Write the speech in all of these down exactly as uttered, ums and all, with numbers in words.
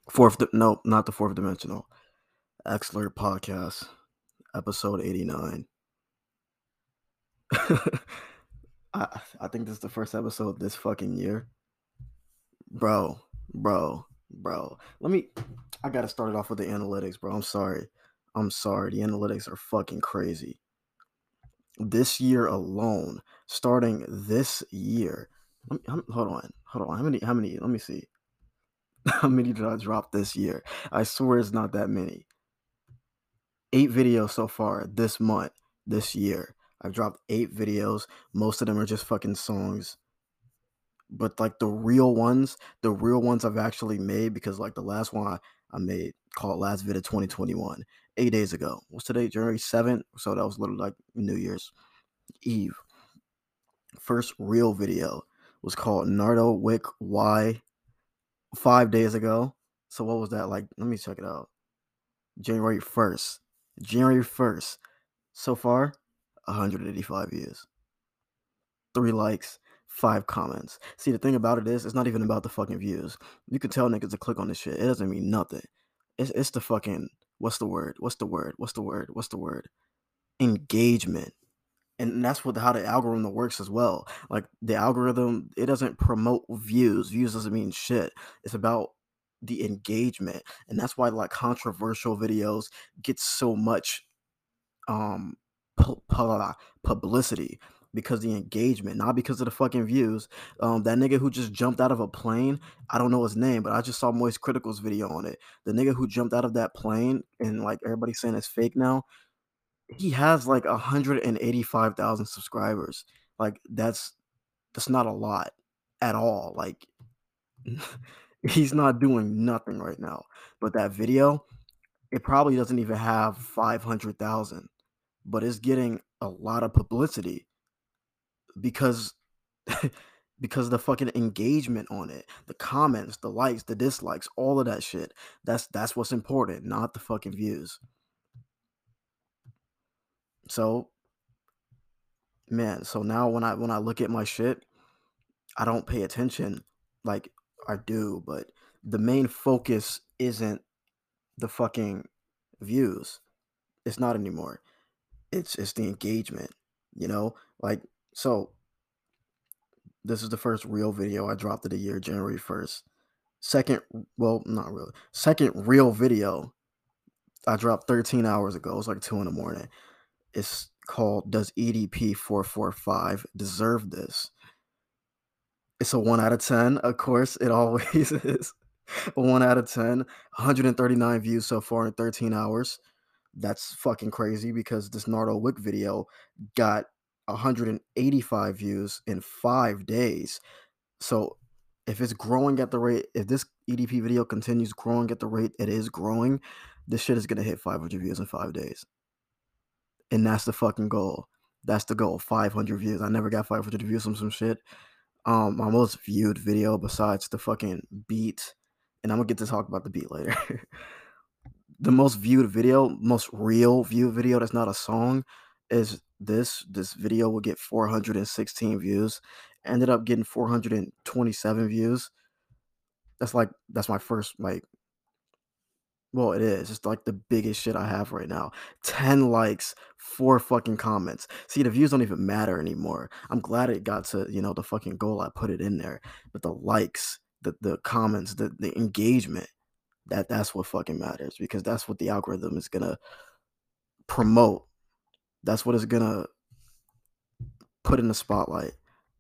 Fourth, di- nope, not the fourth dimensional. Exler podcast, episode eighty-nine. I I think this is the first episode this fucking year, bro, bro, bro. Let me. I gotta start it off with the analytics, bro. I'm sorry. I'm sorry. The analytics are fucking crazy. This year alone, starting this year. Let me, hum- hold on, hold on. How many? How many? Let me see. How many did I drop this year? I swear it's not that many. Eight videos so far this month, this year. I've dropped eight videos. Most of them are just fucking songs. But like the real ones, the real ones I've actually made, because like the last one I, I made called Last Vid of twenty twenty-one, eight days ago. What's today? January seventh? So that was literally like New Year's Eve. First real video was called Nardo Wick Y five days ago. So what was that like? Let me check it out. January first. January first. So far, one hundred eighty-five views, three likes, five comments. See, the thing about it is, it's not even about the fucking views. You can tell niggas to click on this shit. It doesn't mean nothing. It's it's the fucking what's the word? What's the word? What's the word? What's the word? Engagement. And that's what how the algorithm works as well. Like the algorithm, it doesn't promote views. Views doesn't mean shit. It's about the engagement, and that's why like controversial videos get so much um pu- pu- publicity, because the engagement, not because of the fucking views. Um that nigga who just jumped out of a plane, I don't know his name, but I just saw Moist Critical's video on it. The nigga who jumped out of that plane and like everybody's saying it's fake now, he has like one hundred eighty-five thousand subscribers. Like that's that's not a lot at all. Like he's not doing nothing right now. But that video, it probably doesn't even have five hundred thousand, but it's getting a lot of publicity because because of the fucking engagement on it, the comments, the likes, the dislikes, all of that shit. That's that's what's important, not the fucking views. So, man, so now when I when I look at my shit, I don't pay attention like I do, but the main focus isn't the fucking views. It's not anymore. It's it's the engagement, you know? Like so this is the first real video I dropped of the year, January first. Second, well, not really. Second real video I dropped thirteen hours ago. It was like two in the morning. It's called Does E D P four four five Deserve This? It's a one out of ten. Of course, it always is. A one out of ten. one hundred thirty-nine views so far in thirteen hours. That's fucking crazy because this Nardo Wick video got one hundred eighty-five views in five days. So if it's growing at the rate, if this E D P video continues growing at the rate it is growing, this shit is gonna hit five hundred views in five days. And that's the fucking goal. That's the goal. five hundred views. I never got five hundred views from some shit. Um, my most viewed video besides the fucking beat, and I'm gonna get to talk about the beat later. The most viewed video, most real viewed video that's not a song, is this. This video will get four hundred sixteen views. Ended up getting four hundred twenty-seven views. That's like that's my first like well, it is. It's like the biggest shit I have right now. ten likes, four fucking comments. See, the views don't even matter anymore. I'm glad it got to, you know, the fucking goal I put it in there. But the likes, the the comments, the the engagement, that that's what fucking matters, because that's what the algorithm is gonna promote. That's what it's gonna put in the spotlight.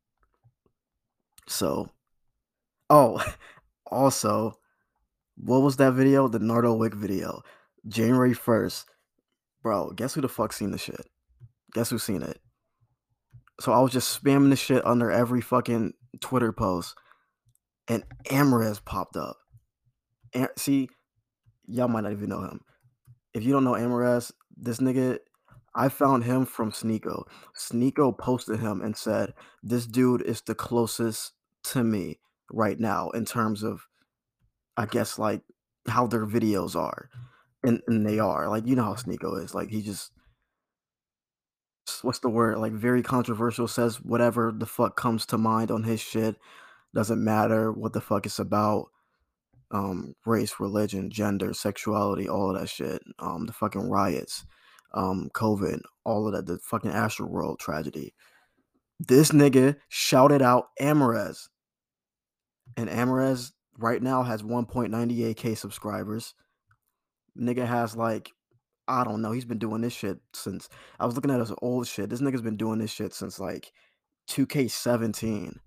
So, oh, also, what was that video? The Nardo Wick video. January first. Bro, guess who the fuck seen the shit? Guess who seen it? So I was just spamming the shit under every fucking Twitter post, and Amares popped up. And see, y'all might not even know him. If you don't know Amares, this nigga, I found him from Sneeko. Sneeko posted him and said, "This dude is the closest to me right now in terms of, I guess, like how their videos are." And, and they are. Like, you know how Sneeko is. Like, he just, what's the word? Like, very controversial, says whatever the fuck comes to mind on his shit. Doesn't matter what the fuck it's about. um, race, religion, gender, sexuality, all of that shit. Um, the fucking riots, um, COVID, all of that, the fucking Astroworld tragedy. This nigga shouted out Amarez. And Amarez right now has one point nine eight K subscribers. Nigga has like, I don't know, he's been doing this shit since, I was looking at his old shit. This nigga's been doing this shit since like two K seventeen.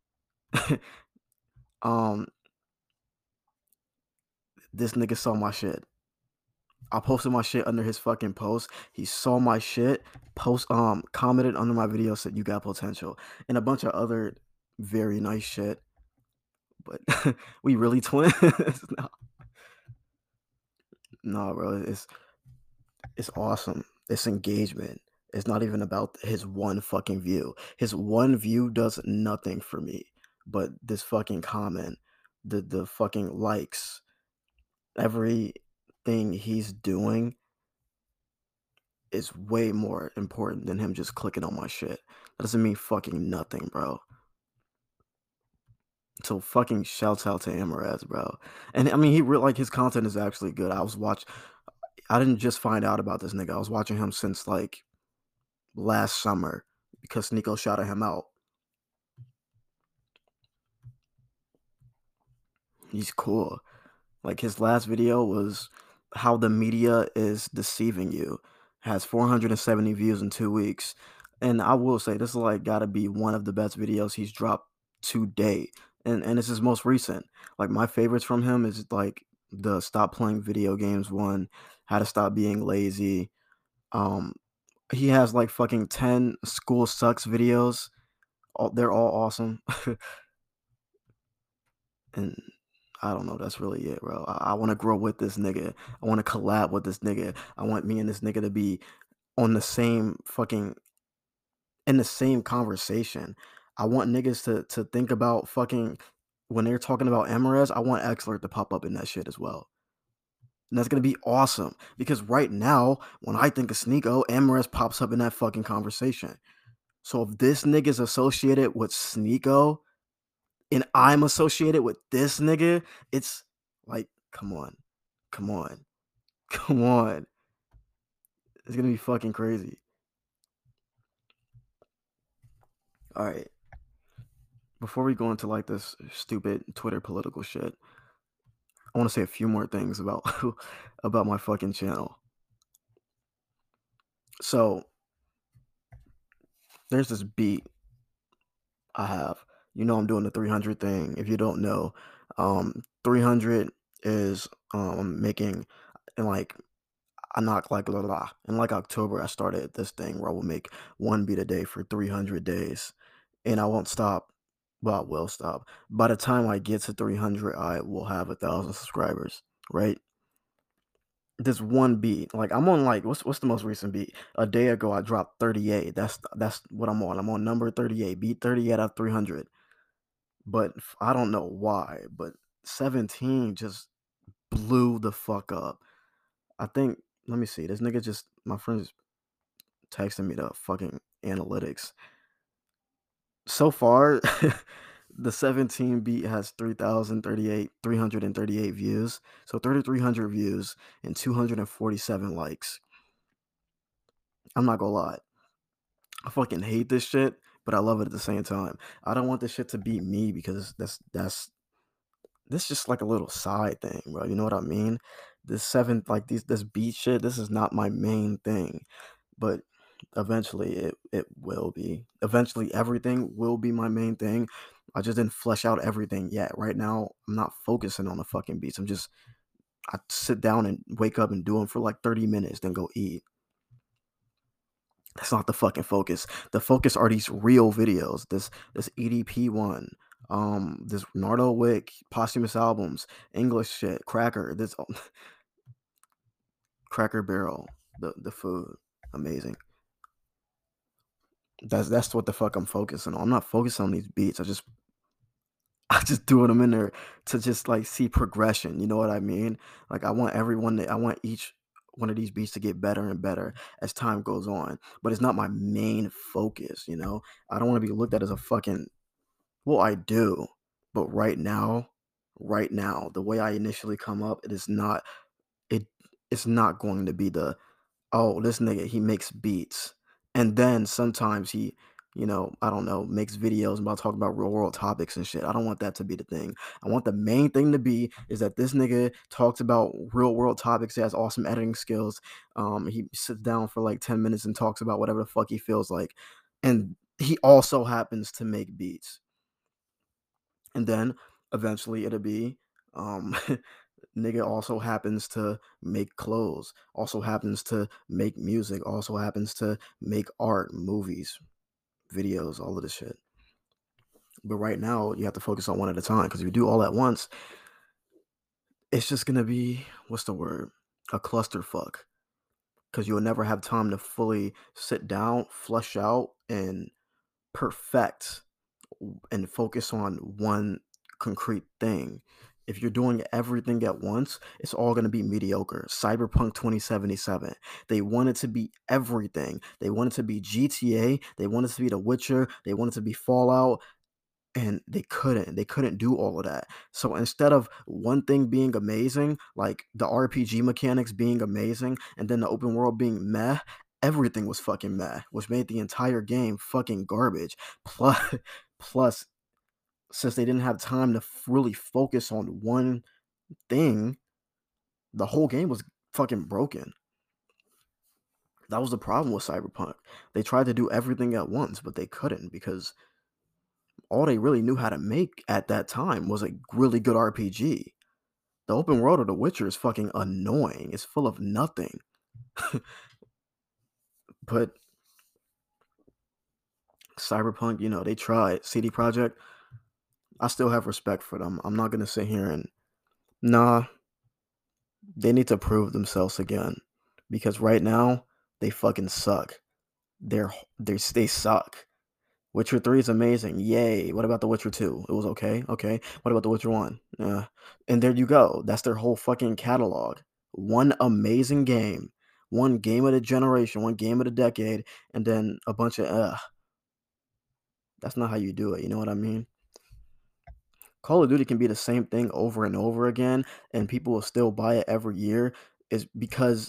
um, this nigga saw my shit. I posted my shit under his fucking post. He saw my shit, post um commented under my video, said you got potential, and a bunch of other very nice shit. But we really twins? no. no, bro. It's it's awesome. It's engagement. It's not even about his one fucking view. His one view does nothing for me. But this fucking comment, the the fucking likes, everything he's doing is way more important than him just clicking on my shit. That doesn't mean fucking nothing, bro. So fucking shouts out to Amarez, bro. And I mean, he real like his content is actually good. I was watch. I didn't just find out about this nigga. I was watching him since like last summer because Nico shouted him out. He's cool. Like his last video was how the media is deceiving you. Has four hundred seventy views in two weeks. And I will say this is like gotta be one of the best videos he's dropped to date. And and it's his most recent. Like my favorites from him is like the stop playing video games one, how to stop being lazy. Um he has like fucking ten school sucks videos. All, they're all awesome. and I don't know. That's really it, bro. I, I want to grow with this nigga. I want to collab with this nigga. I want me and this nigga to be on the same fucking in the same conversation. I want niggas to to think about fucking when they're talking about Amarez. I want Xlert to pop up in that shit as well. And that's gonna be awesome because right now, when I think of Sneeko, Amarez pops up in that fucking conversation. So if this nigga's associated with Sneeko, and I'm associated with this nigga, it's like, come on, come on, come on. It's gonna be fucking crazy. All right. Before we go into like this stupid Twitter political shit, I want to say a few more things about about my fucking channel. So there's this beat I have. You know I'm doing the three hundred thing. If you don't know, um, three hundred is um making and like I knock like blah, blah, blah. In like October, I started this thing where I will make one beat a day for three hundred days, and I won't stop. Well, I will stop. By the time I get to three hundred, I will have a thousand subscribers. Right? This one beat, like I'm on like what's what's the most recent beat? A day ago, I dropped thirty-eight. That's that's what I'm on. I'm on number thirty-eight, beat thirty-eight out of three hundred. But I don't know why, but seventeen just blew the fuck up. I think, let me see. This nigga just, my friend's texting me the fucking analytics. So far, the seventeen beat has three thousand thirty-eight, three hundred thirty-eight views. So thirty-three hundred views and two hundred forty-seven likes. I'm not gonna lie. I fucking hate this shit, but I love it at the same time. I don't want this shit to beat me because that's that's this just like a little side thing, bro. You know what I mean? This seven like these this beat shit, this is not my main thing. But eventually it it will be. Eventually everything will be my main thing. I just didn't flesh out everything yet. Right now, I'm not focusing on the fucking beats. I'm just I sit down and wake up and do them for like thirty minutes, then go eat. That's not the fucking focus. The focus are these real videos. This this E D P one, um, this Nardo Wick posthumous albums, English shit, Cracker, this Cracker Barrel, the the food, amazing. That's that's what the fuck I'm focusing on. I'm not focusing on these beats. I just I just doing them in there to just like see progression. You know what I mean? Like I want everyone to, I want each one of these beats to get better and better as time goes on. But it's not my main focus, you know? I don't want to be looked at as a fucking, well, I do. But right now, right now, the way I initially come up, it is not it it's not going to be the, oh, this nigga, he makes beats. And then sometimes he, you know, I don't know, makes videos about talking about real world topics and shit. I don't want that to be the thing. I want the main thing to be is that this nigga talks about real world topics. He has awesome editing skills. Um, he sits down for like ten minutes and talks about whatever the fuck he feels like. And he also happens to make beats. And then eventually it'll be, um, nigga also happens to make clothes, also happens to make music, also happens to make art, movies, videos, all of this shit. But right now, you have to focus on one at a time because if you do all at once, it's just gonna be, what's the word? A clusterfuck. Because you'll never have time to fully sit down, flush out, and perfect and focus on one concrete thing. If you're doing everything at once, it's all going to be mediocre. Cyberpunk twenty seventy-seven. They wanted to be everything. They wanted to be G T A. They wanted to be The Witcher. They wanted to be Fallout. And they couldn't. They couldn't do all of that. So instead of one thing being amazing, like the R P G mechanics being amazing, and then the open world being meh, everything was fucking meh, which made the entire game fucking garbage. Plus, plus since they didn't have time to f- really focus on one thing, the whole game was fucking broken. That was the problem with Cyberpunk. They tried to do everything at once, but they couldn't because all they really knew how to make at that time was a really good R P G. The open world of The Witcher is fucking annoying. It's full of nothing. But Cyberpunk, you know, they tried. C D Projekt, I still have respect for them. I'm not gonna sit here and nah, they need to prove themselves again. Because right now, they fucking suck. They're they they suck. Witcher three is amazing. Yay. What about The Witcher two? It was okay. Okay. What about The Witcher one? Uh, and there you go. That's their whole fucking catalog. One amazing game. One game of the generation. One game of the decade. And then a bunch of, uh, that's not how you do it. You know what I mean? Call of Duty can be the same thing over and over again, and people will still buy it every year, is because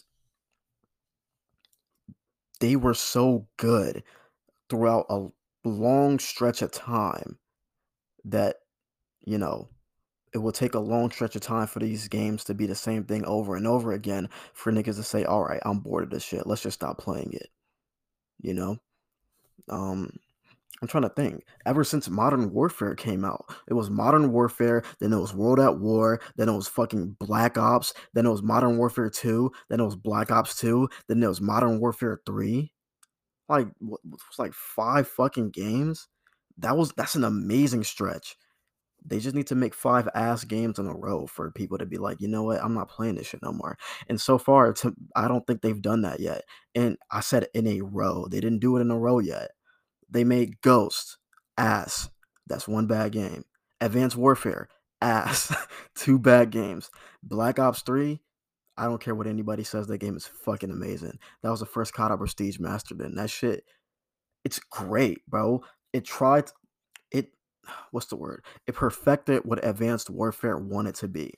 they were so good throughout a long stretch of time that, you know, it will take a long stretch of time for these games to be the same thing over and over again for niggas to say, all right, I'm bored of this shit. Let's just stop playing it. You know? Um, I'm trying to think. Ever since Modern Warfare came out, it was Modern Warfare, then it was World at War, then it was fucking Black Ops, then it was Modern Warfare two, then it was Black Ops two, then it was Modern Warfare three. Like, what it was like five fucking games? That was that's an amazing stretch. They just need to make five ass games in a row for people to be like, you know what, I'm not playing this shit no more. And so far, to, I don't think they've done that yet. And I said in a row. They didn't do it in a row yet. They made Ghost ass. That's one bad game. Advanced Warfare ass. Two bad games. Black Ops three. I don't care what anybody says. That game is fucking amazing. That was the first C O D I Prestige Mastered in. That shit, it's great, bro. It tried. It what's the word? It perfected what Advanced Warfare wanted to be.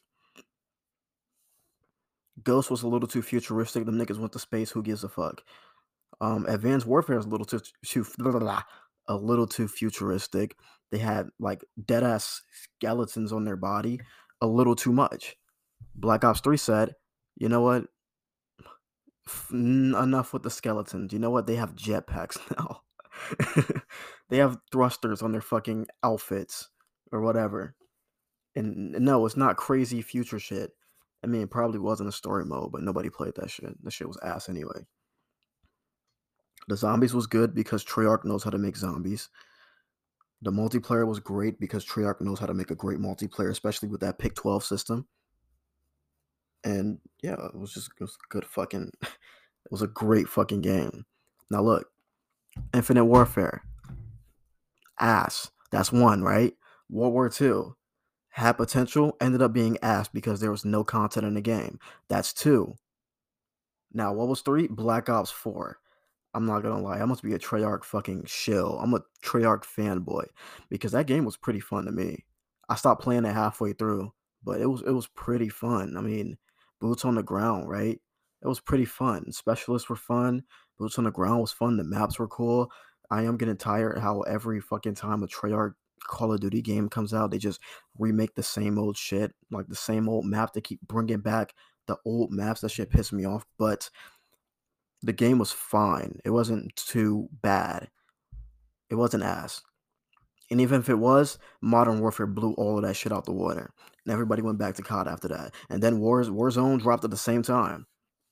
Ghost was a little too futuristic. Them niggas went to space. Who gives a fuck? Um, Advanced Warfare is a little too, too blah, blah, blah, a little too futuristic. They had like dead ass skeletons on their body, a little too much. Black Ops three said, you know what? F- n- enough with the skeletons. You know what? They have jetpacks now. They have thrusters on their fucking outfits or whatever. And no, it's not crazy future shit. I mean, it probably wasn't a story mode, but nobody played that shit. That shit was ass anyway. The zombies was good because Treyarch knows how to make zombies. The multiplayer was great because Treyarch knows how to make a great multiplayer, especially with that Pick twelve system. And yeah, it was just it was good fucking. It was a great fucking game. Now look, Infinite Warfare, ass. That's one, right? World War Two had potential, ended up being ass because there was no content in the game. That's two. Now what was three? Black Ops four. I'm not gonna lie, I must be a Treyarch fucking shill. I'm a Treyarch fanboy because that game was pretty fun to me. I stopped playing it halfway through. but it was it was pretty fun. I mean, boots on the ground, right? It was pretty fun. Specialists were fun. Boots on the ground was fun. The maps were cool. I am getting tired how every fucking time a Treyarch Call of Duty game comes out, they just remake the same old shit, like the same old map. They keep bringing back the old maps. That shit pissed me off. But the game was fine. It wasn't too bad. It wasn't ass. And even if it was, Modern Warfare blew all of that shit out the water. And everybody went back to C O D after that. And then Wars Warzone dropped at the same time.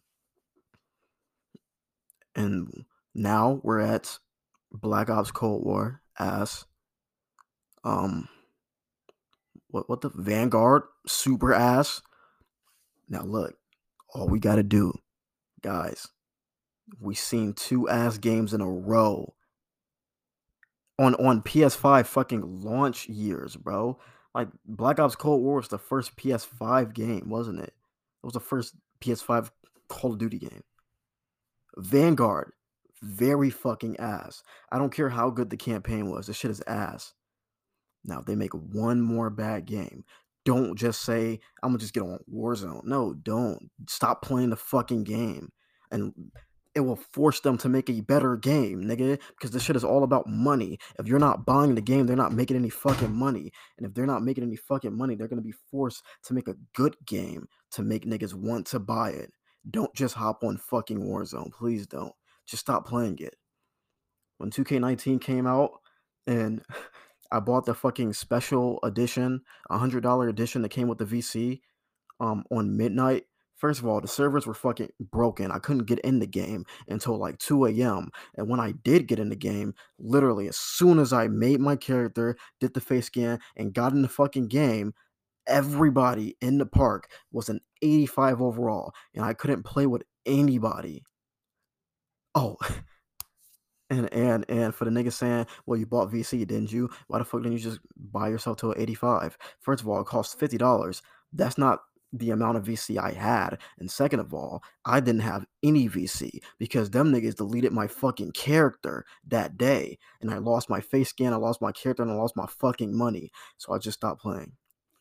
And now we're at Black Ops Cold War ass. Um what what the Vanguard super ass. Now look, all we gotta do, guys, we seen two ass games in a row on on P S five fucking launch years, bro. Like Black Ops Cold War was the first P S five game, wasn't it? It was the first P S five Call of Duty game. Vanguard, very fucking ass. I don't care how good the campaign was. This shit is ass. Now, if they make one more bad game, don't just say, I'm gonna just get on Warzone. No, don't. Stop playing the fucking game. And it will force them to make a better game, nigga, because this shit is all about money. If you're not buying the game, they're not making any fucking money. And if they're not making any fucking money, they're gonna be forced to make a good game to make niggas want to buy it. Don't just hop on fucking Warzone. Please don't. Just stop playing it. When two K nineteen came out and I bought the fucking special edition, a hundred dollar edition that came with the V C um on midnight. First of all, the servers were fucking broken. I couldn't get in the game until like two a.m. And when I did get in the game, literally as soon as I made my character, did the face scan, and got in the fucking game, everybody in the park was an eighty-five overall, and I couldn't play with anybody. Oh, and and and for the niggas saying, well, you bought V C, didn't you? Why the fuck didn't you just buy yourself to an eighty-five? First of all, it costs fifty dollars. That's not the amount of V C I had. And second of all, I didn't have any V C because them niggas deleted my fucking character that day. And I lost my face scan, I lost my character, and I lost my fucking money. So I just stopped playing.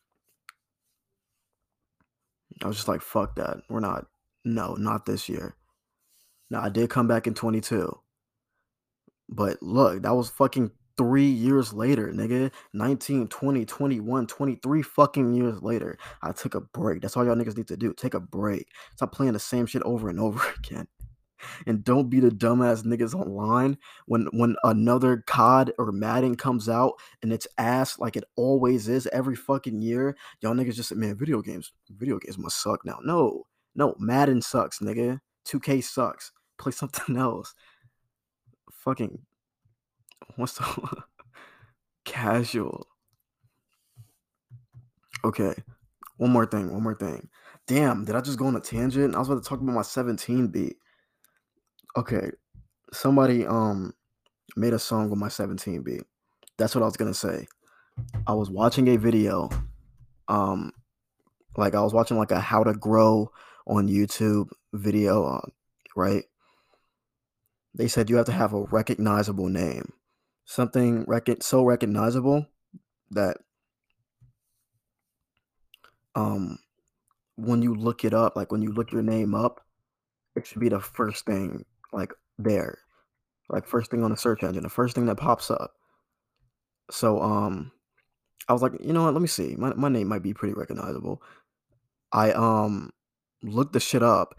I was just like, fuck that. We're not, no, not this year. Now, I did come back in twenty-two. But look, that was fucking three years later, nigga. nineteen, twenty, twenty-one, twenty-three fucking years later. I took a break. That's all y'all niggas need to do. Take a break. Stop playing the same shit over and over again. And don't be the dumbass niggas online when when another C O D or Madden comes out and it's ass like it always is every fucking year. Y'all niggas just say, man, video games, video games must suck now. No, no, Madden sucks, nigga. two K sucks. Play something else. Fucking what's the casual? Okay, one more thing, one more thing. Damn, did I just go on a tangent? I was about to talk about my seventeen beat. Okay, somebody um made a song with my seventeen beat. That's what I was gonna say. I was watching a video, um, like I was watching like a how to grow on YouTube video, uh, right? They said you have to have a recognizable name, something rec- so recognizable that um when you look it up, like when you look your name up, it should be the first thing like there, like first thing on the search engine, the first thing that pops up. So um I was like, you know what, let me see. My my name might be pretty recognizable. I um looked the shit up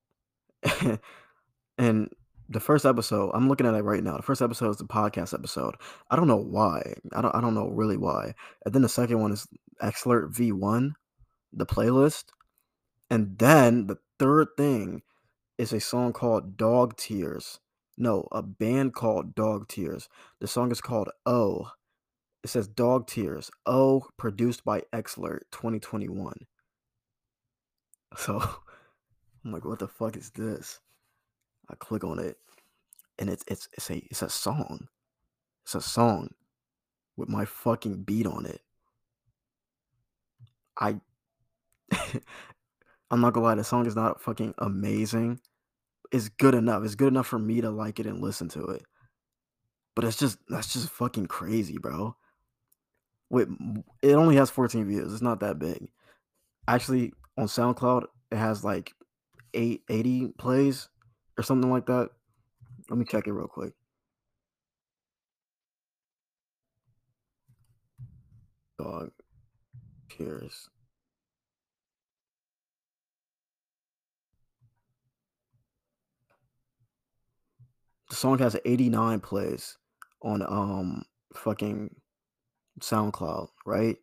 and the first episode, I'm looking at it right now. The first episode is the podcast episode. I don't know why. I don't I don't know really why. And then the second one is Xlert V one, the playlist. And then the third thing is a song called Dog Tears. No, a band called Dog Tears. The song is called Oh. It says Dog Tears. Oh, produced by Xlert twenty twenty-one. So I'm like, what the fuck is this? I click on it, and it's it's it's a it's a song. It's a song with my fucking beat on it. I I'm not gonna lie, the song is not fucking amazing. It's good enough. It's good enough for me to like it and listen to it. But it's just that's just fucking crazy, bro. Wait, it only has fourteen views. It's not that big. Actually, on SoundCloud, it has like eight eighty plays or something like that. Let me check it real quick. Dog Tears. The song has eighty-nine plays on um fucking SoundCloud, right?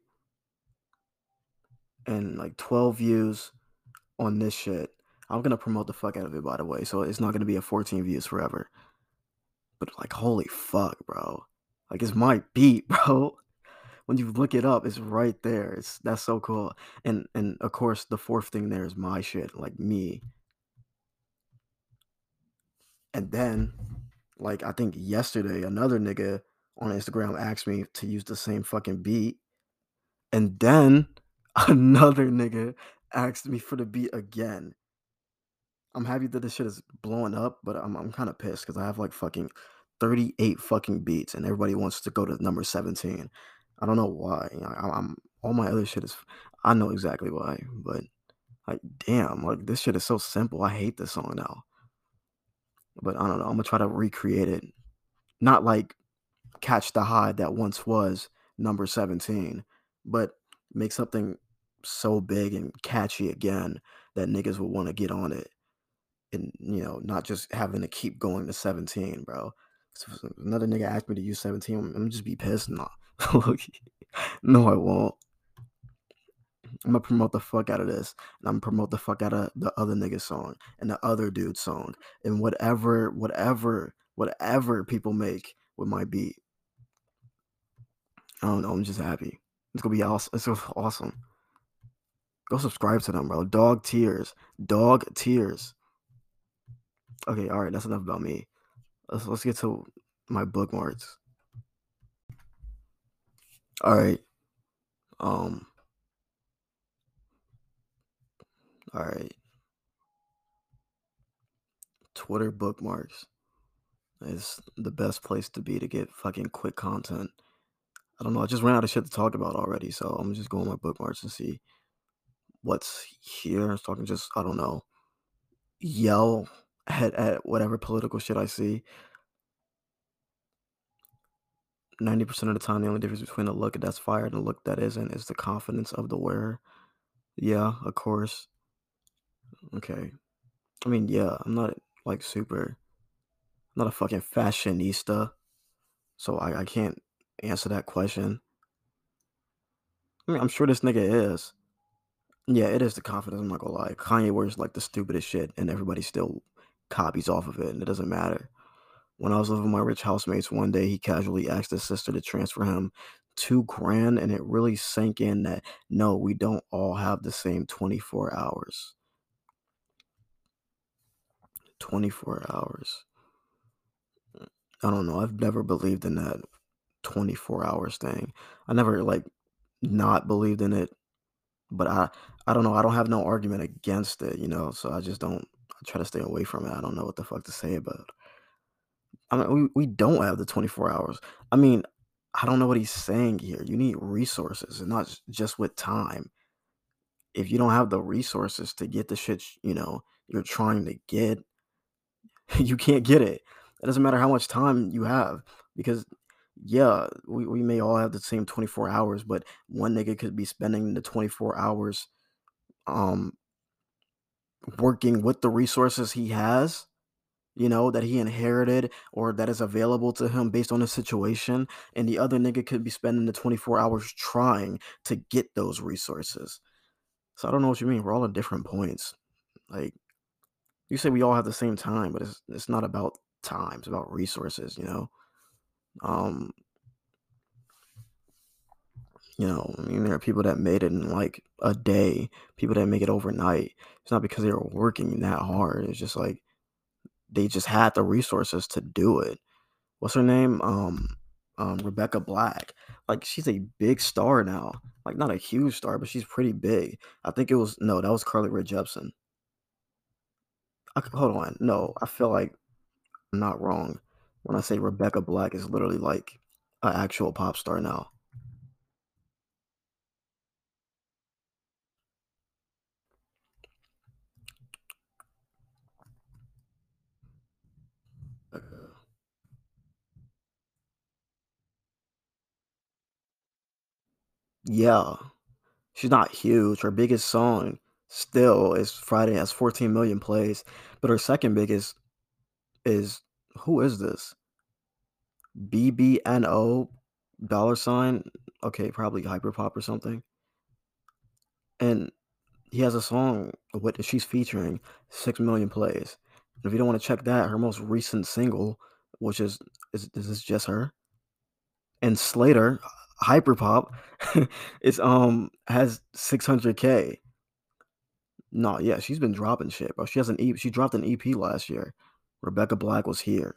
And like twelve views on this shit. I'm gonna promote the fuck out of it, by the way, so it's not gonna be a fourteen views forever. But like, holy fuck, bro! Like, it's my beat, bro. When you look it up, it's right there. It's that's so cool. And and of course, the fourth thing there is my shit, like me. And then, like, I think yesterday, another nigga on Instagram asked me to use the same fucking beat. And then another nigga asked me for the beat again. I'm happy that this shit is blowing up, but I'm I'm kind of pissed because I have like fucking thirty-eight fucking beats and everybody wants to go to number seventeen. I don't know why. I, I'm all my other shit is. I know exactly why, but like, damn, like this shit is so simple. I hate this song now, but I don't know. I'm gonna try to recreate it. Not like Catch the High that once was number seventeen, but make something so big and catchy again that niggas will want to get on it. And, you know, not just having to keep going to seventeen, bro. So if another nigga asked me to use seventeen, I'm, I'm just be pissed. No, no, I won't. I'm gonna promote the fuck out of this, and I'm gonna promote the fuck out of the other nigga song and the other dude song and whatever, whatever, whatever people make with my beat. I don't know. I'm just happy. It's gonna be awesome. It's so awesome. Go subscribe to them, bro. Dog Tears. Dog Tears. Okay, all right. That's enough about me. Let's let's get to my bookmarks. All right. Um. All right. Twitter bookmarks is the best place to be to get fucking quick content. I don't know. I just ran out of shit to talk about already, so I'm just going my bookmarks and see what's here. I was talking just I don't know. Yell at at whatever political shit I see. ninety percent of the time, the only difference between a look that's fired and a look that isn't is the confidence of the wearer. Yeah, of course. Okay. I mean, yeah, I'm not like super, I'm not a fucking fashionista, so I, I can't answer that question. I mean, I'm sure this nigga is. Yeah, it is the confidence, I'm not gonna lie. Kanye wears like the stupidest shit and everybody still copies off of it and it doesn't matter. When I was living with my rich housemates one day, he casually asked his sister to transfer him two grand, and it really sank in that no, we don't all have the same twenty-four hours. twenty-four hours. I don't know. I've never believed in that twenty-four hours thing. I never like not believed in it, but I I don't know. I don't have no argument against it, you know. So I just don't. I try to stay away from it. I don't know what the fuck to say about it. I mean, we, we don't have the twenty-four hours. I mean, I don't know what he's saying here. You need resources and not s- just with time. If you don't have the resources to get the shit, sh- you know, you're trying to get, you can't get it. It doesn't matter how much time you have because, yeah, we, we may all have the same twenty-four hours, but one nigga could be spending the twenty-four hours um working with the resources he has, you know, that he inherited or that is available to him based on his situation. And the other nigga could be spending the twenty-four hours trying to get those resources. So I don't know what you mean. We're all at different points. Like you say we all have the same time, but it's it's not about time, it's about resources, you know? Um, you know, I mean there are people that made it in like a day, people that make it overnight. It's not because they were working that hard. It's just like they just had the resources to do it. What's her name? Um, um, Rebecca Black. Like she's a big star now. Like not a huge star, but she's pretty big. I think it was no, that was Carly Rae Jepsen. I, hold on, no, I feel like I'm not wrong when I say Rebecca Black is literally like an actual pop star now. Yeah, she's not huge. Her biggest song still is Friday, has fourteen million plays, but her second biggest is who is this? B B N O dollar sign. Okay, probably Hyperpop or something. And he has a song with she's featuring six million plays. If you don't want to check that, her most recent single, which is is, is this just her? And Slater, Hyperpop, it's um has six hundred K. No, yeah, she's been dropping shit, bro. She has an E she dropped an E P last year. Rebecca Black was here.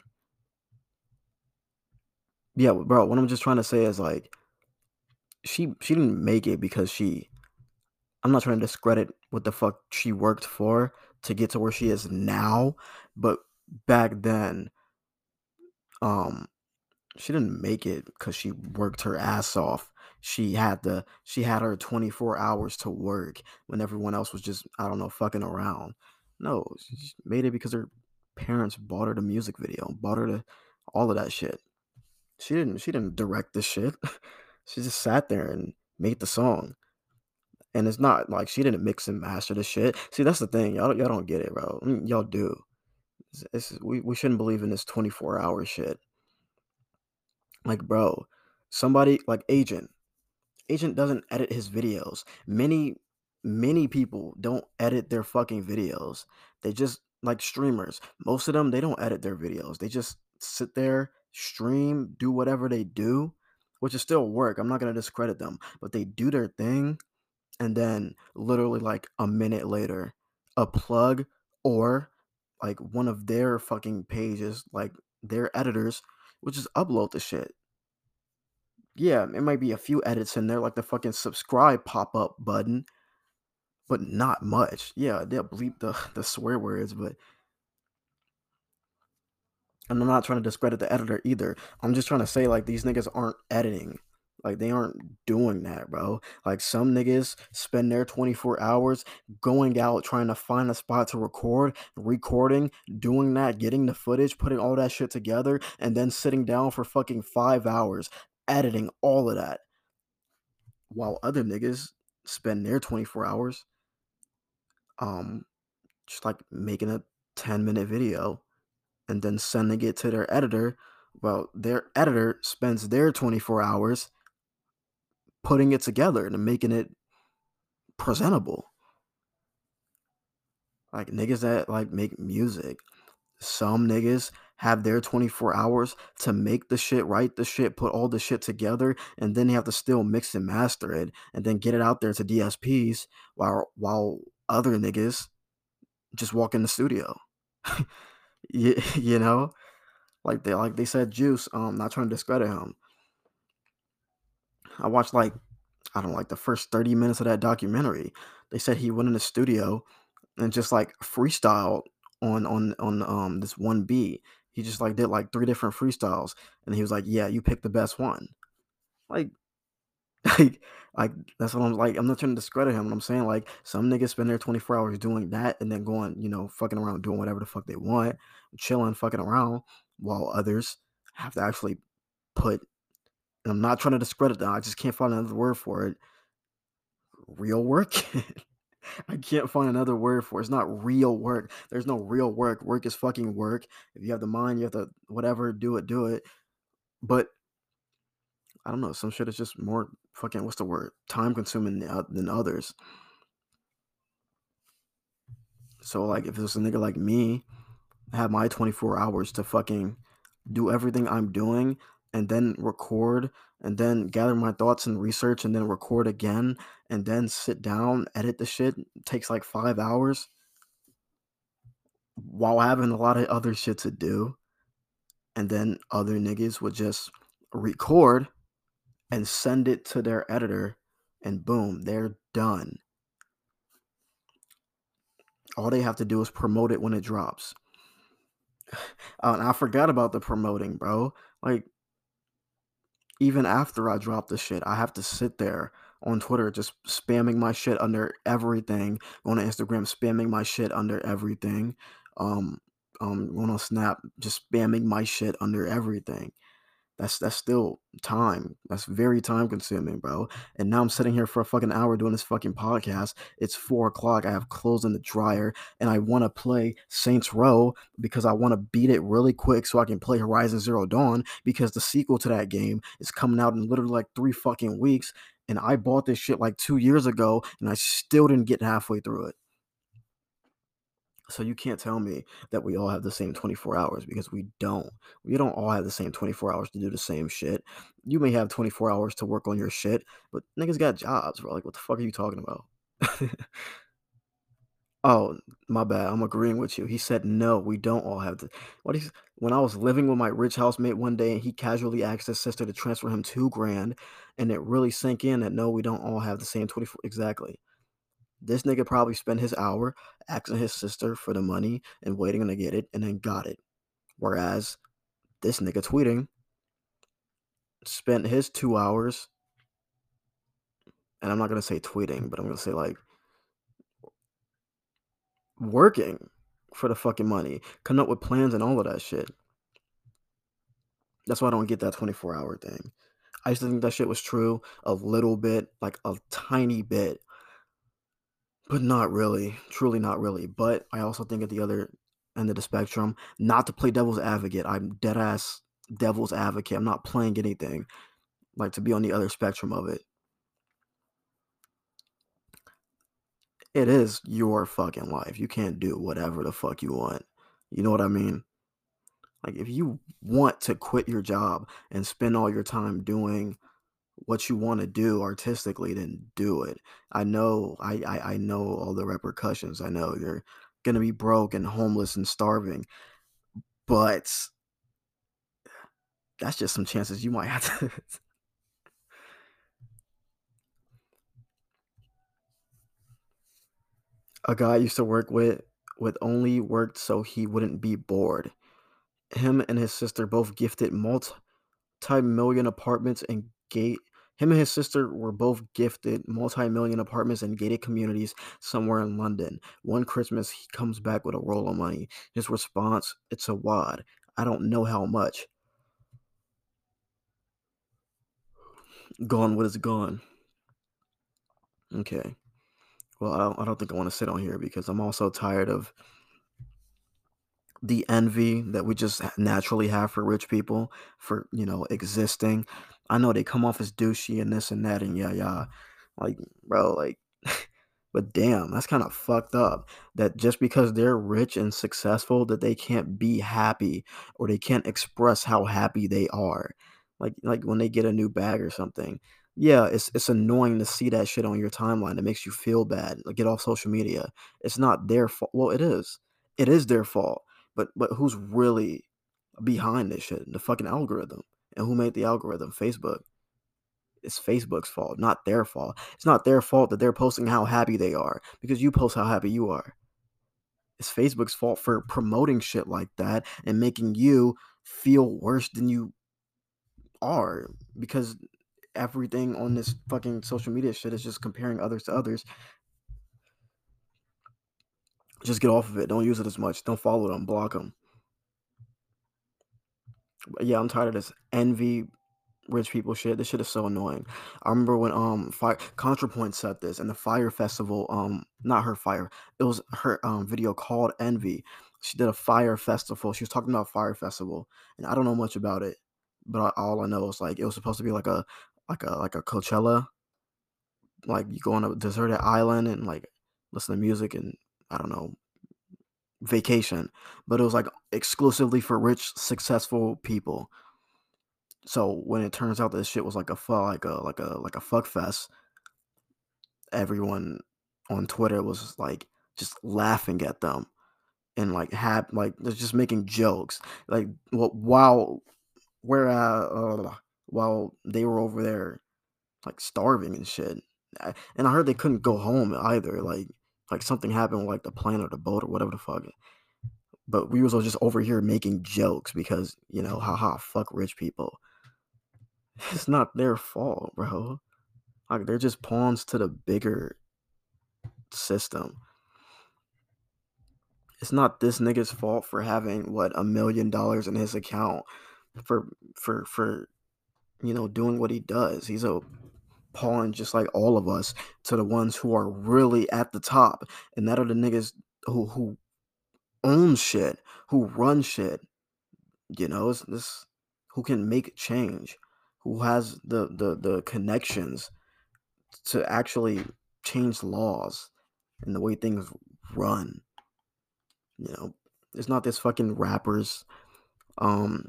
Yeah, bro, what I'm just trying to say is like she she didn't make it because she I'm not trying to discredit what the fuck she worked for to get to where she is now, but back then, um, she didn't make it because she worked her ass off. She had the she had her twenty-four hours to work when everyone else was just, I don't know, fucking around. No, she just made it because her parents bought her the music video, bought her the all of that shit. She didn't she didn't direct the shit. She just sat there and made the song. And it's not like she didn't mix and master the shit. See, that's the thing. Y'all, y'all don't get it, bro. I mean, y'all do. It's, it's, we, we shouldn't believe in this twenty-four hour shit. Like, bro, somebody like Agent. Agent doesn't edit his videos. Many, many people don't edit their fucking videos. They just, like streamers, most of them, they don't edit their videos. They just sit there, stream, do whatever they do, which is still work. I'm not going to discredit them, but they do their thing. And then literally like a minute later, a plug or like one of their fucking pages, like their editors, would just upload the shit. Yeah, it might be a few edits in there, like the fucking subscribe pop up button, but not much. Yeah, they'll bleep the the swear words, but and I'm not trying to discredit the editor either. I'm just trying to say like these niggas aren't editing. Like they aren't doing that, bro. Like some niggas spend their twenty-four hours going out trying to find a spot to record, recording, doing that, getting the footage, putting all that shit together, and then sitting down for fucking five hours editing all of that. While other niggas spend their twenty-four hours um just like making a ten minute video and then sending it to their editor. Well, their editor spends their twenty-four hours putting it together and making it presentable. Like niggas that like make music, some niggas have their twenty-four hours to make the shit, write the shit, put all the shit together, and then you have to still mix and master it and then get it out there to D S Ps while while other niggas just walk in the studio. you, you know? Like they like they said Juice, um, not trying to discredit him. I watched like I don't know, like the first thirty minutes of that documentary. They said he went in the studio and just like freestyled on on on um this one beat. He just like did like three different freestyles and he was like, "Yeah, you picked the best one." Like like like that's what I'm like. I'm not trying to discredit him. I'm saying like some niggas spend their twenty-four hours doing that and then going, you know, fucking around doing whatever the fuck they want, chilling, fucking around, while others have to actually put, and I'm not trying to discredit them. I just can't find another word for it. Real work. I can't find another word for it. It's not real work. There's no real work. Work is fucking work. If you have the mind, you have to whatever, do it, do it. But I don't know. Some shit is just more fucking, what's the word? Time consuming than oth- than others. So like, if it's a nigga like me, I have my twenty-four hours to fucking do everything I'm doing and then record and then gather my thoughts and research and then record again and then sit down, edit the shit. It takes like five hours while having a lot of other shit to do. And then other niggas would just record and send it to their editor and boom, they're done. All they have to do is promote it when it drops. Uh, and I forgot about the promoting, bro. Like, even after I drop the shit, I have to sit there on Twitter just spamming my shit under everything. On Instagram, spamming my shit under everything. Um, um, going on Snap, just spamming my shit under everything. That's that's still time. That's very time consuming, bro. And now I'm sitting here for a fucking hour doing this fucking podcast. It's four o'clock. I have clothes in the dryer, and I want to play Saints Row because I want to beat it really quick so I can play Horizon Zero Dawn because the sequel to that game is coming out in literally like three fucking weeks. And I bought this shit like two years ago, and I still didn't get halfway through it. So you can't tell me that we all have the same twenty-four hours because we don't. We don't all have the same twenty-four hours to do the same shit. You may have twenty-four hours to work on your shit, but niggas got jobs, bro. Like, what the fuck are you talking about? Oh, my bad. I'm agreeing with you. He said, no, we don't all have the. What he's when I was living with my rich housemate one day, and he casually asked his sister to transfer him two grand, and it really sank in that no, we don't all have the same twenty-four. Exactly. This nigga probably spent his hour asking his sister for the money and waiting to get it and then got it. Whereas this nigga tweeting spent his two hours, and I'm not going to say tweeting, but I'm going to say like working for the fucking money, coming up with plans and all of that shit. That's why I don't get that twenty-four hour thing. I used to think that shit was true a little bit, like a tiny bit, but not really, truly not really. But I also think at the other end of the spectrum, not to play devil's advocate, I'm dead ass devil's advocate. I'm not playing anything. Like to be on the other spectrum of it. It is your fucking life. You can't do whatever the fuck you want. You know what I mean? Like if you want to quit your job and spend all your time doing what you want to do artistically, then do it. I know I, I I know all the repercussions. I know you're gonna be broke and homeless and starving, but that's just some chances you might have to. A guy I used to work with with only worked so he wouldn't be bored. Him and his sister both gifted multi-million apartments and gate. Him and his sister were both gifted multi-million apartments and gated communities somewhere in London. One Christmas, he comes back with a roll of money. His response, "It's a wad. I don't know how much." Gone, what is gone? Okay. Well, I don't, I don't think I want to sit on here because I'm also tired of the envy that we just naturally have for rich people for, you know, existing. I know they come off as douchey and this and that and yeah, yeah. Like, bro, like, but damn, that's kind of fucked up that just because they're rich and successful that they can't be happy or they can't express how happy they are. Like like when they get a new bag or something. Yeah, it's it's annoying to see that shit on your timeline. It makes you feel bad. Like get off social media. It's not their fault. Well, it is. It is their fault. But but who's really behind this shit? The fucking algorithm. And who made the algorithm? Facebook. It's Facebook's fault, not their fault. It's not their fault that they're posting how happy they are because you post how happy you are. It's Facebook's fault for promoting shit like that and making you feel worse than you are because everything on this fucking social media shit is just comparing others to others. Just get off of it. Don't use it as much. Don't follow them. Block them. But yeah, I'm tired of this envy rich people shit. This shit is so annoying. I remember when um Fire ContraPoint said this and the Fire Festival, um not her fire, it was her um video called Envy. She did a Fire Festival. She was talking about Fire Festival, and I don't know much about it, but I, all I know is like it was supposed to be like a like a like a Coachella, like you go on a deserted island and like listen to music and I don't know vacation, but it was like exclusively for rich successful people. So when it turns out this shit was like a fu like a like a like a fuck fest, everyone on Twitter was like just laughing at them and like have like they're just making jokes. Like wh- while where uh, uh while they were over there like starving and shit. I- And I heard they couldn't go home either. Like like something happened with like the plane or the boat or whatever the fuck. But we was all just over here making jokes because, you know, haha, fuck rich people. It's not their fault, bro. Like they're just pawns to the bigger system. It's not this nigga's fault for having what a million dollars in his account for for for you know doing what he does. He's a pawn just like all of us to the ones who are really at the top, and that are the niggas who who own shit, who run shit. You know, it's this who can make change, who has the the the connections to actually change laws and the way things run. You know, it's not this fucking rappers. Um,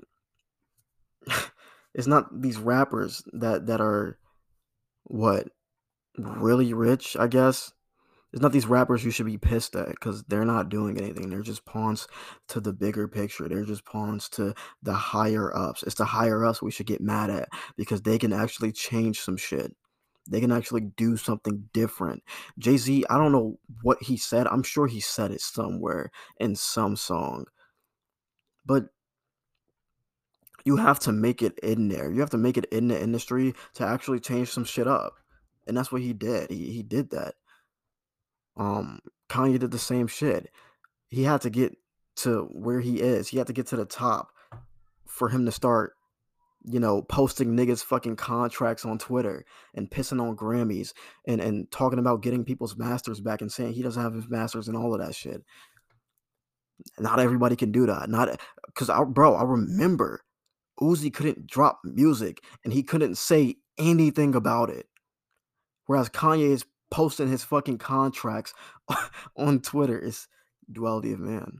it's not these rappers that that are what really rich. I guess it's not these rappers you should be pissed at because they're not doing anything. They're just pawns to the bigger picture. They're just pawns to the higher ups. It's the higher ups we should get mad at because they can actually change some shit. They can actually do something different. Jay-Z, I don't know what he said. I'm sure he said it somewhere in some song. But you have to make it in there. You have to make it in the industry to actually change some shit up. And that's what he did. He he did that. Um Kanye did the same shit. He had to get to where he is. He had to get to the top for him to start, you know, posting niggas fucking contracts on Twitter and pissing on Grammys and and talking about getting people's masters back and saying he doesn't have his masters and all of that shit. Not everybody can do that. Not because I, bro, I remember Uzi couldn't drop music and he couldn't say anything about it. Whereas Kanye is posting his fucking contracts on Twitter. It's duality of man.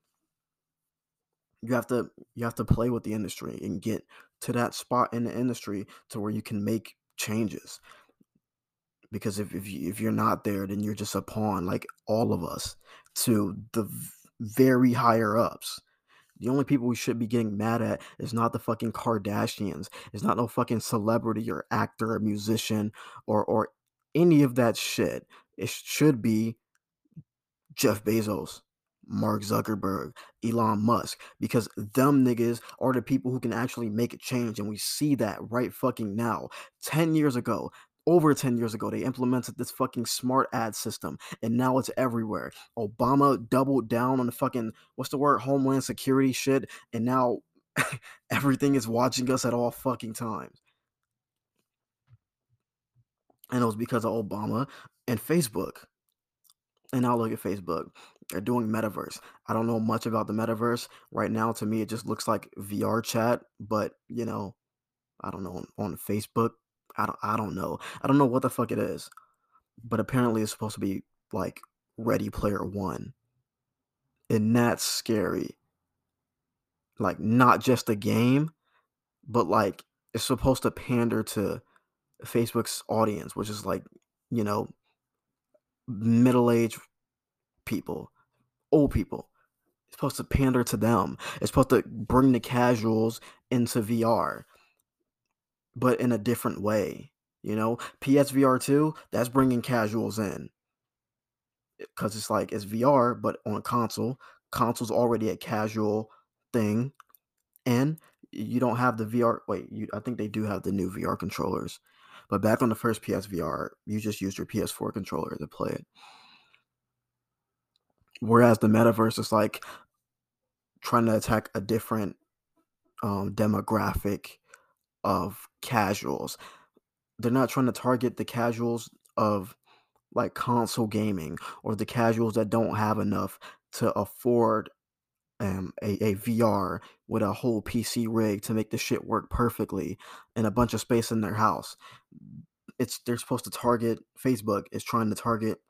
You have to you have to play with the industry and get to that spot in the industry to where you can make changes. Because if if, you, if you're not there, then you're just a pawn, like all of us, to the v- very higher ups. The only people we should be getting mad at is not the fucking Kardashians. It's not no fucking celebrity or actor or musician or or any of that shit. It should be Jeff Bezos, Mark Zuckerberg, Elon Musk, because them niggas are the people who can actually make a change, and we see that right fucking now. ten years ago, over ten years ago, they implemented this fucking smart ad system, and now it's everywhere. Obama doubled down on the fucking, what's the word, Homeland Security shit, and now everything is watching us at all fucking times. And it was because of Obama and Facebook. And now look at Facebook. They're doing metaverse. I don't know much about the metaverse. Right now, to me, it just looks like V R chat, but you know, I don't know, on, on Facebook. I don't I don't know. I don't know what the fuck it is. But apparently it's supposed to be like Ready Player One. And that's scary. Like not just a game, but like it's supposed to pander to Facebook's audience, which is like, you know, middle-aged people, old people. It's supposed to pander to them. It's supposed to bring the casuals into V R, but in a different way. You know, P S V R two, that's bringing casuals in because it's like it's V R, but on a console. Console's already a casual thing, and you don't have the V R. Wait, you, I think they do have the new V R controllers, but back on the first P S V R, you just used your P S four controller to play it. Whereas the metaverse is like trying to attack a different um, demographic of casuals. They're not trying to target the casuals of like console gaming or the casuals that don't have enough to afford um, a, a V R with a whole P C rig to make the shit work perfectly and a bunch of space in their house. It's they're supposed to target Facebook is trying to target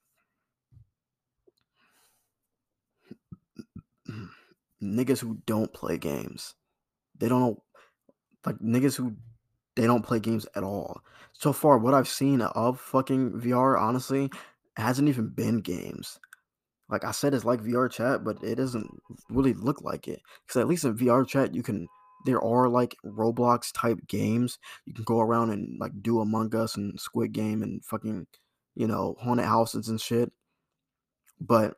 niggas who don't play games. They don't know like niggas who they don't play games at all. So far, what I've seen of fucking V R, honestly, hasn't even been games. Like I said, it's like V R chat, but it doesn't really look like it. Because at least in V R chat, you can. There are like Roblox type games. You can go around and like do Among Us and Squid Game and fucking, you know, haunted houses and shit. But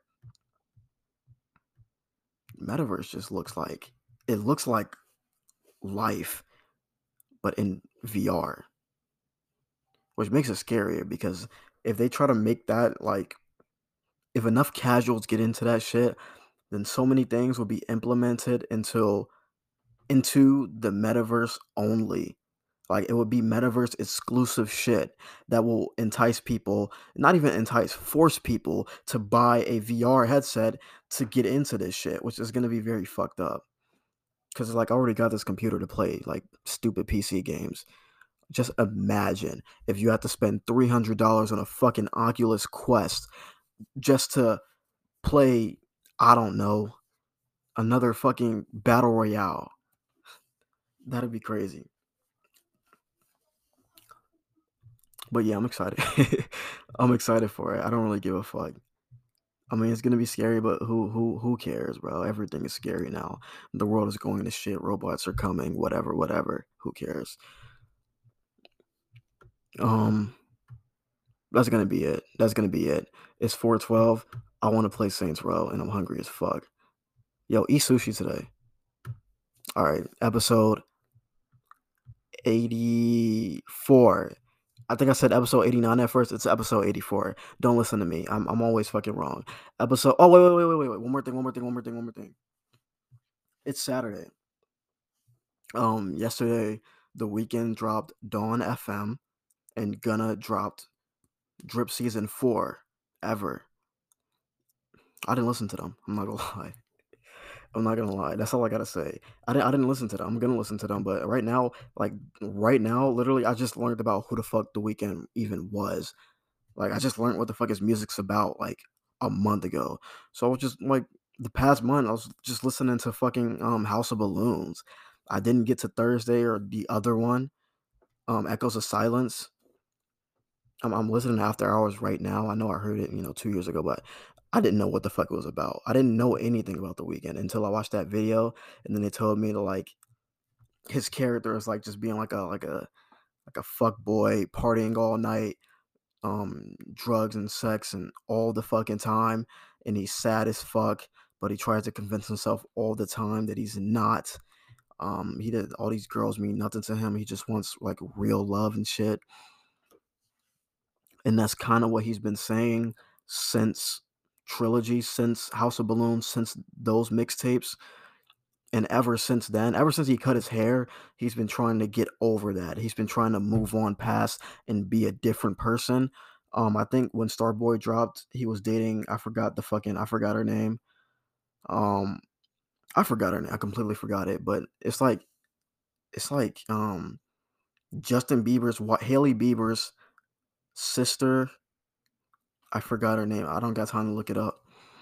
Metaverse just looks like it looks like life, but in V R, which makes it scarier because if they try to make that like if enough casuals get into that shit, then so many things will be implemented until into the metaverse only. Like, it would be metaverse exclusive shit that will entice people, not even entice, force people to buy a V R headset to get into this shit, which is gonna be very fucked up. Cause like I already got this computer to play like stupid P C games. Just imagine if you had to spend three hundred dollars on a fucking Oculus Quest just to play, I don't know, another fucking battle royale. That'd be crazy. But yeah, I'm excited. I'm excited for it. I don't really give a fuck. I mean, it's gonna be scary, but who who who cares, bro? Everything is scary now. The world is going to shit. Robots are coming. Whatever, whatever. Who cares? Um, that's gonna be it. That's gonna be it. It's four twelve. I want to play Saints Row, and I'm hungry as fuck. Yo, eat sushi today. All right, episode eighty-four. I think I said episode eighty-nine at first. It's episode eighty-four. Don't listen to me. I'm I'm always fucking wrong. Episode. Oh wait wait wait wait wait wait. One more thing. One more thing. One more thing. One more thing. It's Saturday. Um, yesterday, The Weeknd dropped Dawn F M, and Gunna dropped Drip Season four. Ever. I didn't listen to them. I'm not gonna lie. I'm not gonna lie. That's all I gotta say. I didn't. I didn't listen to them. I'm gonna listen to them, but right now, like right now, literally, I just learned about who the fuck The Weeknd even was. Like, I just learned what the fuck his music's about like a month ago. So I was just like the past month, I was just listening to fucking um House of Balloons. I didn't get to Thursday or the other one, um Echoes of Silence. I'm, I'm listening to After Hours right now. I know I heard it, you know, two years ago, but I didn't know what the fuck it was about. I didn't know anything about The Weeknd until I watched that video, and then they told me to like his character is like just being like a like a like a fuck boy, partying all night, um, drugs and sex and all the fucking time, and he's sad as fuck, but he tries to convince himself all the time that he's not. Um, he did all these girls mean nothing to him. He just wants like real love and shit. And that's kind of what he's been saying since Trilogy, since House of Balloons, since those mixtapes. And ever since then, ever since he cut his hair, he's been trying to get over that. He's been trying to move on past and be a different person. Um, I think when Starboy dropped, he was dating, I forgot the fucking, I forgot her name. Um, I forgot her name. I completely forgot it. But it's like, it's like, um, Justin Bieber's, what Haley Bieber's sister. I forgot her name. I don't got time to look it up.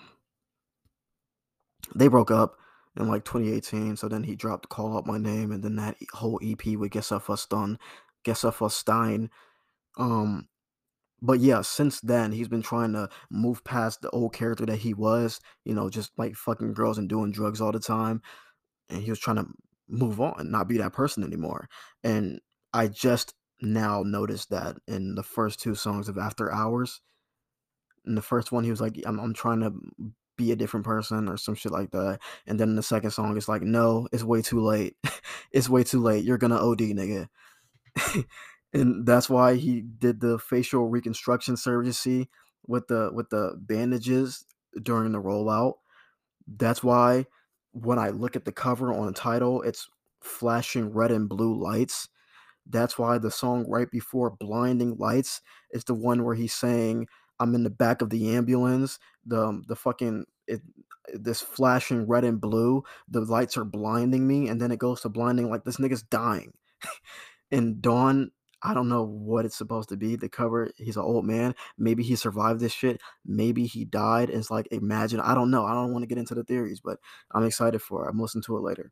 They broke up in like twenty eighteen. So then he dropped Call Out My Name, and then that whole E P with Guess Up Was Done, Guess Up Was Stein. Um, but yeah, since then he's been trying to move past the old character that he was, you know, just like fucking girls and doing drugs all the time. And he was trying to move on, not be that person anymore. And I just now noticed that in the first two songs of After Hours. In the first one, he was like, I'm, I'm trying to be a different person or some shit like that. And then in the second song, it's like, no, it's way too late. It's way too late. You're gonna O D, nigga. And that's why he did the facial reconstruction surgery with the with the bandages during the rollout. That's why when I look at the cover on the title, it's flashing red and blue lights. That's why the song right before Blinding Lights is the one where he's saying, I'm in the back of the ambulance. The um, the fucking it, this flashing red and blue, the lights are blinding me, and then it goes to blinding like this nigga's dying. And Dawn, I don't know what it's supposed to be. The cover, he's an old man. Maybe he survived this shit. Maybe he died. And it's like, imagine, I don't know. I don't want to get into the theories, but I'm excited for it. I'm listening to it later.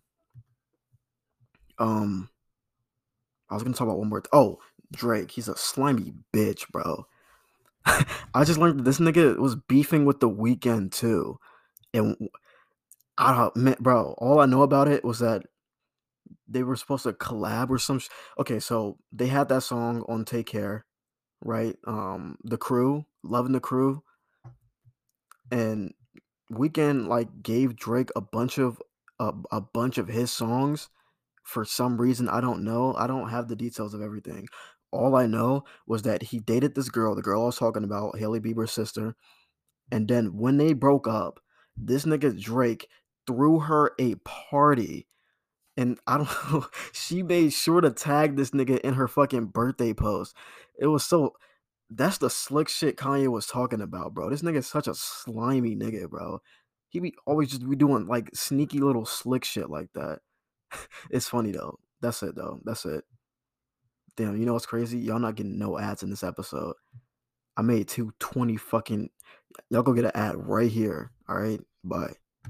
Um, I was gonna talk about one more. Th- oh, Drake. He's a slimy bitch, bro. I just learned that this nigga was beefing with The Weeknd too, and I don't, man, bro. All I know about it was that they were supposed to collab or some. Sh- okay, so they had that song on Take Care, right? Um, The Crew, Loving the Crew, and Weeknd like gave Drake a bunch of a, a bunch of his songs for some reason. I don't know. I don't have the details of everything. All I know was that he dated this girl, the girl I was talking about, Haley Bieber's sister. And then when they broke up, this nigga Drake threw her a party And I don't know, she made sure to tag this nigga in her fucking birthday post. It was so that's the slick shit Kanye was talking about, bro. This nigga is such a slimy nigga, bro. He be always just be doing like sneaky little slick shit like that. It's funny though. That's it though. That's it. Damn, you know what's crazy? Y'all not getting no ads in this episode. I made two twenty fucking. Y'all go get an ad right here. All right. Bye.